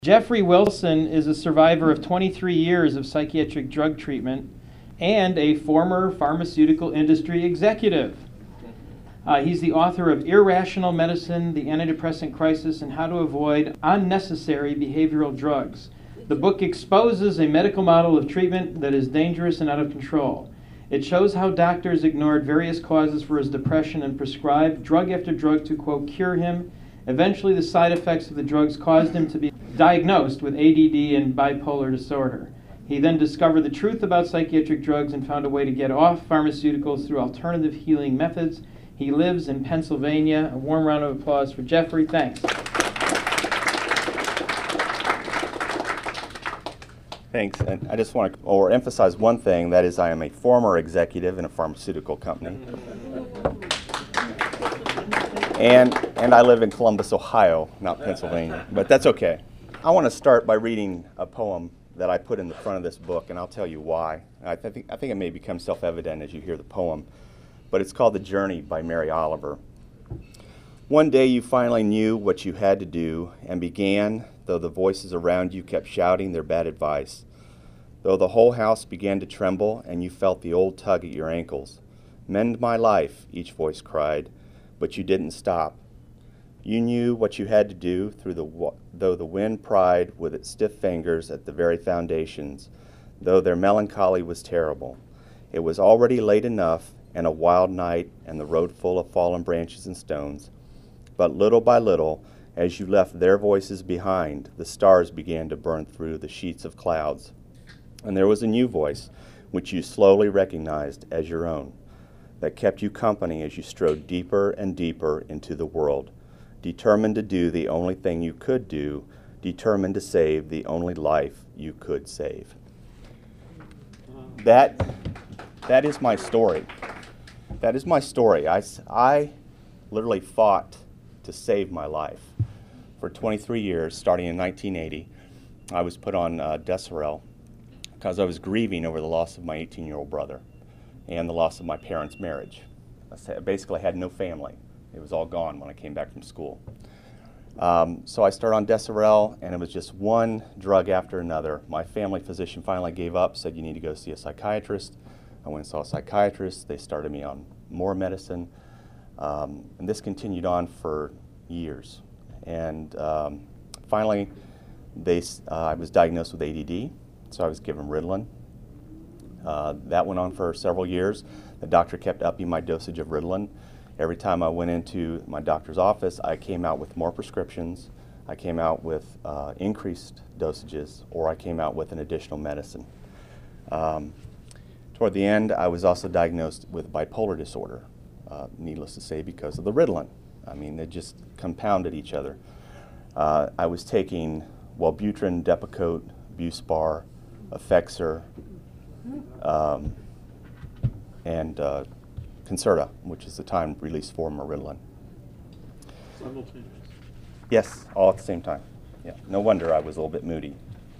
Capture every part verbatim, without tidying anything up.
Jeffrey Wilson is a survivor of twenty-three years of psychiatric drug treatment and a former pharmaceutical industry executive. Uh, he's the author of Irrational Medicine, The Antidepressant Crisis, and How to Avoid Unnecessary Behavioral Drugs. The book exposes a medical model of treatment that is dangerous and out of control. It shows how doctors ignored various causes for his depression and prescribed drug after drug to, quote, cure him. Eventually, the side effects of the drugs caused him to be diagnosed with A D D and bipolar disorder. He then discovered the truth about psychiatric drugs and found a way to get off pharmaceuticals through alternative healing methods. He lives in Pennsylvania. A warm round of applause for Jeffrey. Thanks. Thanks. And I just want to or emphasize one thing, that is I am a former executive in a pharmaceutical company. And, and I live in Columbus, Ohio, not Pennsylvania, but that's okay. I want to start by reading a poem that I put in the front of this book, and I'll tell you why. I, th think, I think it may become self-evident as you hear the poem, but it's called The Journey by Mary Oliver. One day you finally knew what you had to do and began, though the voices around you kept shouting their bad advice, though the whole house began to tremble and you felt the old tug at your ankles. Mend my life, each voice cried, but you didn't stop. You knew what you had to do, through the though the wind pried with its stiff fingers at the very foundations, though their melancholy was terrible. It was already late enough, and a wild night, and the road full of fallen branches and stones. But little by little, as you left their voices behind, the stars began to burn through the sheets of clouds. And there was a new voice, which you slowly recognized as your own, that kept you company as you strode deeper and deeper into the world, determined to do the only thing you could do, determined to save the only life you could save. That, that is my story. That is my story. I, I literally fought to save my life. For twenty-three years, starting in nineteen eighty, I was put on uh, Deserel because I was grieving over the loss of my eighteen-year-old brother and the loss of my parents' marriage. I basically had no family. It was all gone when I came back from school. Um, so I started on Deserel, and it was just one drug after another. My family physician finally gave up, said you need to go see a psychiatrist. I went and saw a psychiatrist. They started me on more medicine. Um, and this continued on for years. And um, finally, they, uh, I was diagnosed with A D D, so I was given Ritalin. Uh, that went on for several years. The doctor kept upping my dosage of Ritalin. Every time I went into my doctor's office, I came out with more prescriptions, I came out with uh, increased dosages, or I came out with an additional medicine. Um, toward the end, I was also diagnosed with bipolar disorder, uh, needless to say, because of the Ritalin. I mean, they just compounded each other. Uh, I was taking Wellbutrin, Depakote, Buspar, Effexor, um, and uh, Concerta, which is the time release form of Ritalin. Simultaneous. Yes, all at the same time. Yeah, no wonder I was a little bit moody.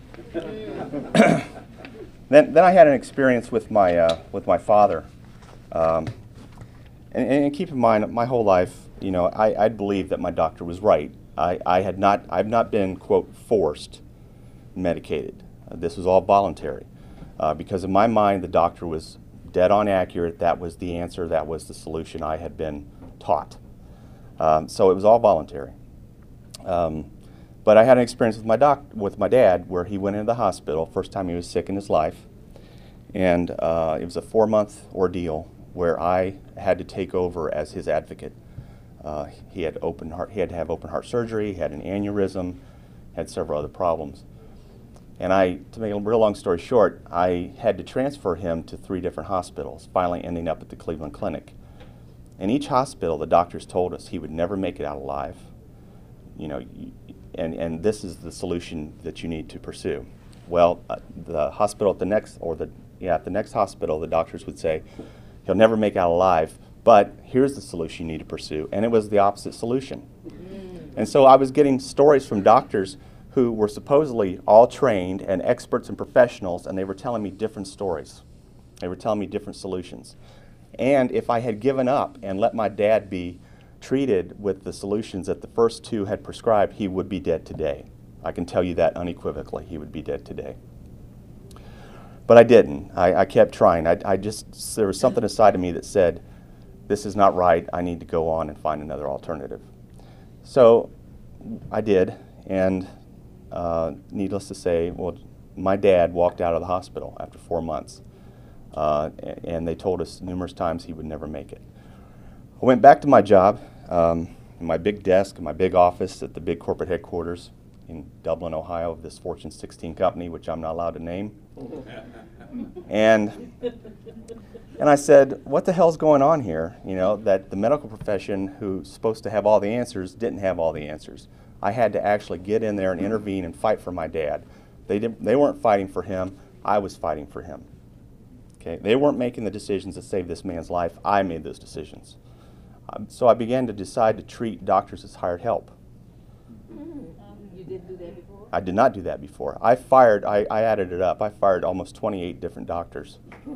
then, then I had an experience with my uh, with my father, um, and, and keep in mind, my whole life, you know, I, I believed that my doctor was right. I, I had not, I've not been, quote, forced medicated. Uh, this was all voluntary, uh, because in my mind, the doctor was dead on accurate. That was the answer. That was the solution I had been taught. Um, so it was all voluntary. Um, but I had an experience with my doc, with my dad, where he went into the hospital, first time he was sick in his life, and uh, it was a four-month ordeal where I had to take over as his advocate. Uh, he had open heart. He had to have open heart surgery. He had an aneurysm, had several other problems. And I, to make a real long story short, I had to transfer him to three different hospitals, finally ending up at the Cleveland Clinic. In each hospital, the doctors told us he would never make it out alive. You know, and, and this is the solution that you need to pursue. Well, uh, the hospital at the next, or the, yeah, at the next hospital, the doctors would say, he'll never make it out alive, but here's the solution you need to pursue. And it was the opposite solution. And so I was getting stories from doctors who were supposedly all trained and experts and professionals, and they were telling me different stories. They were telling me different solutions. And if I had given up and let my dad be treated with the solutions that the first two had prescribed, he would be dead today. I can tell you that unequivocally. He would be dead today. But I didn't. I, I kept trying. I, I just, there was something inside of me that said, this is not right. I need to go on and find another alternative. So I did, and uh, needless to say, well, my dad walked out of the hospital after four months, uh, and they told us numerous times he would never make it. I went back to my job, um, in my big desk, in my big office at the big corporate headquarters in Dublin, Ohio, of this Fortune sixteen company, which I'm not allowed to name. and and I said, what the hell's going on here? You know, that the medical profession, who's supposed to have all the answers, didn't have all the answers. I had to actually get in there and intervene and fight for my dad. They didn't, they weren't fighting for him. I was fighting for him. Okay, they weren't making the decisions that saved this man's life. I made those decisions. Um, so I began to decide to treat doctors as hired help. You didn't do that before? I did not do that before. I fired, I, I added it up, I fired almost twenty-eight different doctors.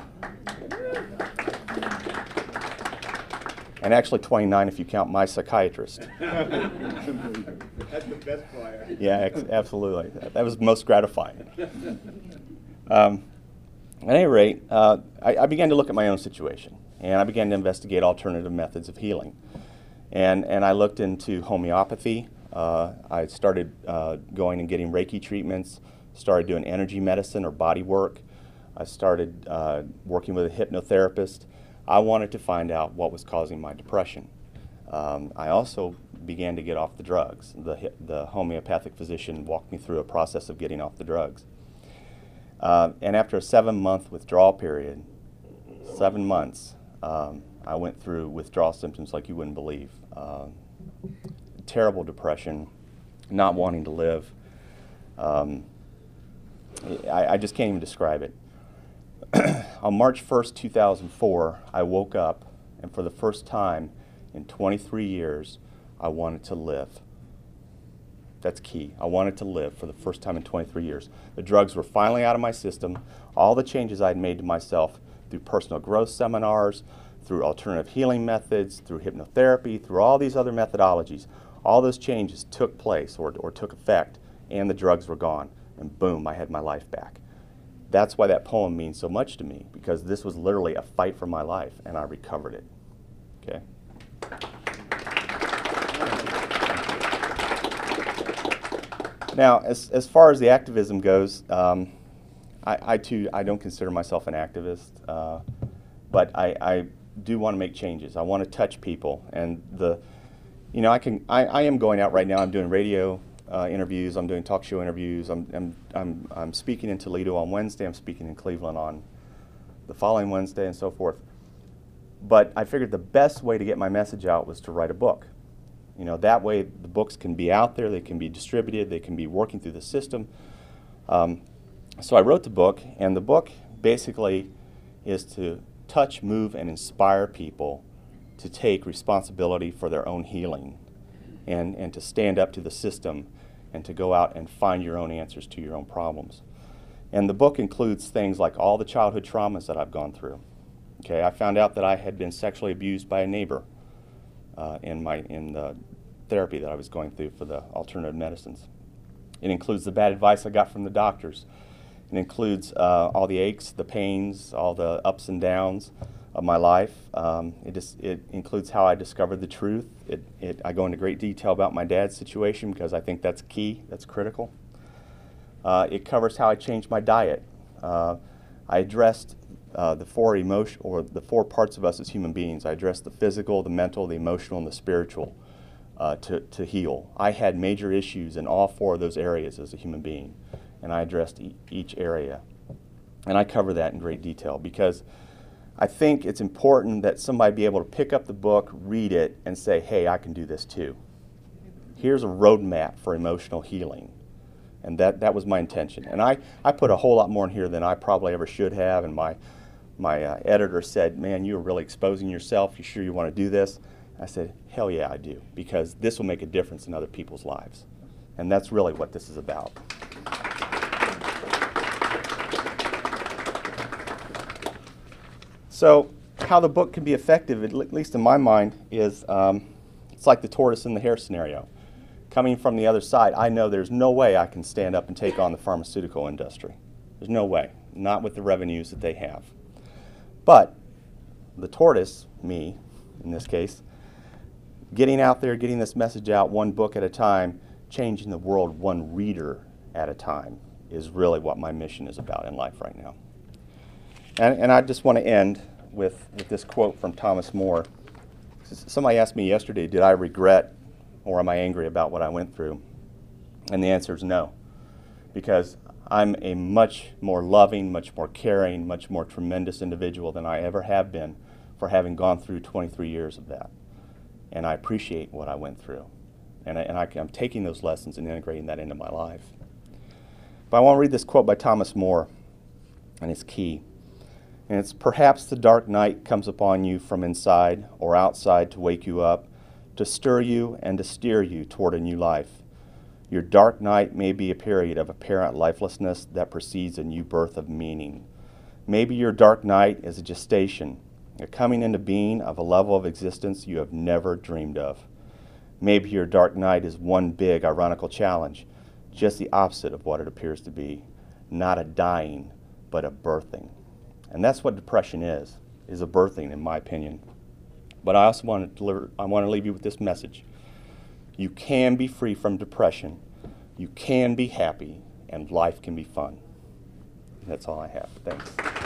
And actually twenty-nine if you count my psychiatrist. That's the best fire. Yeah, ex absolutely. That, that was most gratifying. Um, at any rate, uh, I, I began to look at my own situation, and I began to investigate alternative methods of healing. And, and I looked into homeopathy. Uh, I started uh, going and getting Reiki treatments, started doing energy medicine or body work. I started uh, working with a hypnotherapist. I wanted to find out what was causing my depression. Um, I also began to get off the drugs. The, the homeopathic physician walked me through a process of getting off the drugs. Uh, and after a seven-month withdrawal period, seven months, um, I went through withdrawal symptoms like you wouldn't believe. Uh, terrible depression, not wanting to live. Um, I, I just can't even describe it. On March first, two thousand four, I woke up, and for the first time in twenty-three years, I wanted to live. That's key. I wanted to live for the first time in twenty-three years. The drugs were finally out of my system. All the changes I had made to myself through personal growth seminars, through alternative healing methods, through hypnotherapy, through all these other methodologies, all those changes took place or, or took effect, and the drugs were gone. And boom, I had my life back. That's why that poem means so much to me, because this was literally a fight for my life, and I recovered it. Okay? Now, as, as far as the activism goes, um, I, I too, I don't consider myself an activist, uh, but I, I do want to make changes. I want to touch people, and the, you know, I can, I, I am going out right now. I'm doing radio uh, interviews. I'm doing talk show interviews. I'm, I'm, I'm, I'm speaking in Toledo on Wednesday. I'm speaking in Cleveland on the following Wednesday, and so forth. But I figured the best way to get my message out was to write a book. You know, that way the books can be out there, they can be distributed, they can be working through the system. Um, so I wrote the book, and the book basically is to touch, move, and inspire people to take responsibility for their own healing and, and to stand up to the system and to go out and find your own answers to your own problems. And the book includes things like all the childhood traumas that I've gone through. Okay, I found out that I had been sexually abused by a neighbor. Uh, in my in the therapy that I was going through for the alternative medicines. It includes the bad advice I got from the doctors. It includes uh, all the aches, the pains, all the ups and downs of my life. Um, it, just, it includes how I discovered the truth. It, it, I go into great detail about my dad's situation because I think that's key, that's critical. Uh, it covers how I changed my diet. Uh, I addressed Uh, the four emotion or the four parts of us as human beings. I addressed the physical, the mental, the emotional, and the spiritual uh, to, to heal. I had major issues in all four of those areas as a human being, and I addressed e each area. And I cover that in great detail because I think it's important that somebody be able to pick up the book, read it, and say, hey, I can do this too. Here's a roadmap for emotional healing. And that, that was my intention. And I, I put a whole lot more in here than I probably ever should have, and my My uh, editor said, man, you're really exposing yourself. You sure you want to do this? I said, hell yeah, I do, because this will make a difference in other people's lives. And that's really what this is about. So how the book can be effective, at least in my mind, is um, it's like the tortoise and the hare scenario. Coming from the other side, I know there's no way I can stand up and take on the pharmaceutical industry. There's no way, not with the revenues that they have. But the tortoise, me in this case, getting out there, getting this message out one book at a time, changing the world one reader at a time is really what my mission is about in life right now. And, and I just want to end with, with this quote from Thomas More. Somebody asked me yesterday, did I regret or am I angry about what I went through? And the answer is no, because I'm a much more loving, much more caring, much more tremendous individual than I ever have been for having gone through twenty-three years of that. And I appreciate what I went through. And, I, and I, I'm taking those lessons and integrating that into my life. But I want to read this quote by Thomas More, and it's key. And it's, perhaps the dark night comes upon you from inside or outside to wake you up, to stir you and to steer you toward a new life. Your dark night may be a period of apparent lifelessness that precedes a new birth of meaning. Maybe your dark night is a gestation, a coming into being of a level of existence you have never dreamed of. Maybe your dark night is one big ironical challenge, just the opposite of what it appears to be. Not a dying, but a birthing. And that's what depression is, is a birthing, in my opinion. But I also want to deliver, I want to leave you with this message. You can be free from depression, you can be happy, and life can be fun. That's all I have. Thanks.